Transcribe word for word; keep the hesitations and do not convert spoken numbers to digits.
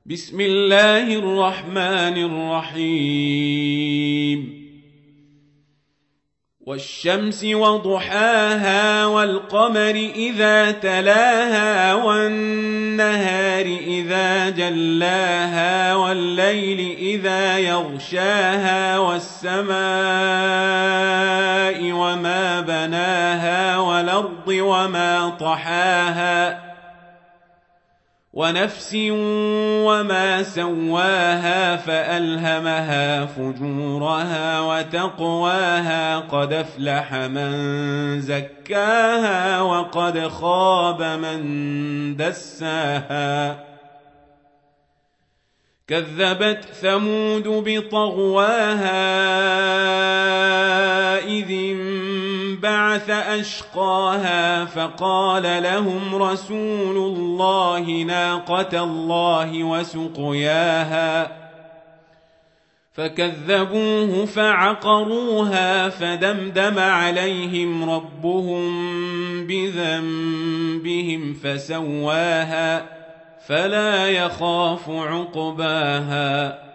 بسم الله الرحمن الرحيم والشمس وضحاها والقمر إذا تلاها والنهار إذا جلاها والليل إذا يغشاها والسماء وما بناها والأرض وما طحاها ونفس وما سواها فألهمها فجورها وتقواها قد أفلح من زكاها وقد خاب من دساها كذبت ثمود بطغواها إذ انبعث أشقاها فقال لهم رسول الله ناقة الله وسقياها فكذبوه فعقروها فدمدم عليهم ربهم بذنبهم فسواها فلا يخاف عقباها